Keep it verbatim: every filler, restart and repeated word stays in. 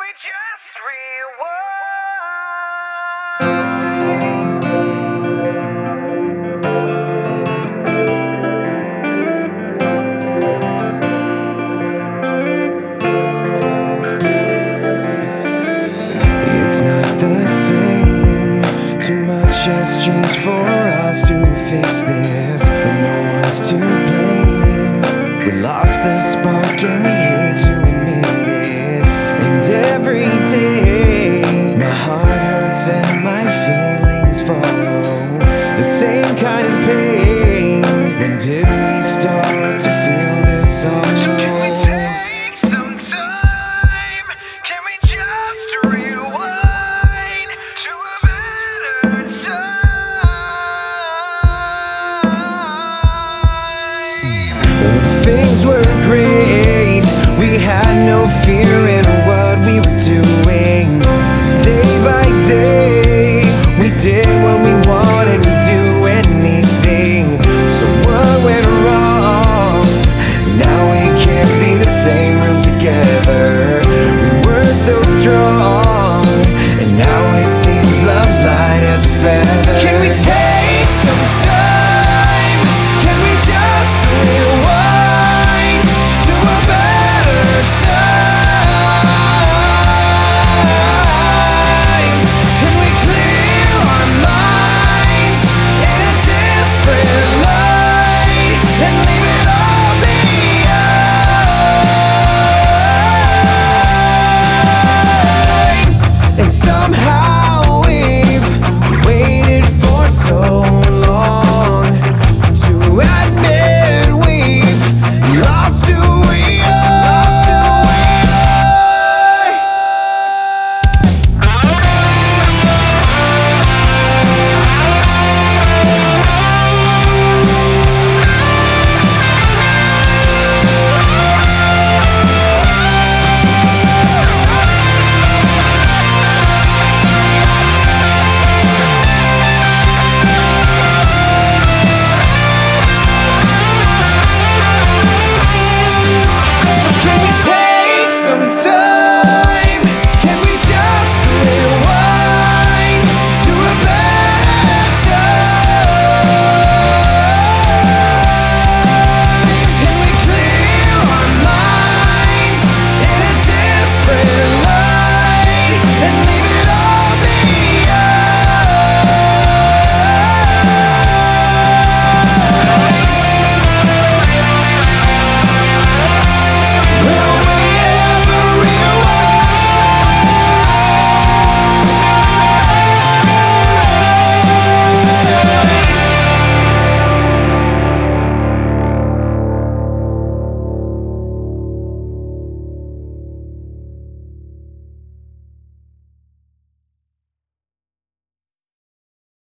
just It's not the same. Too much has changed for us to fix this, but no one's to blame. We lost the spark and we hate to admit it. And every day my heart hurts and my feelings follow the same kind of pain.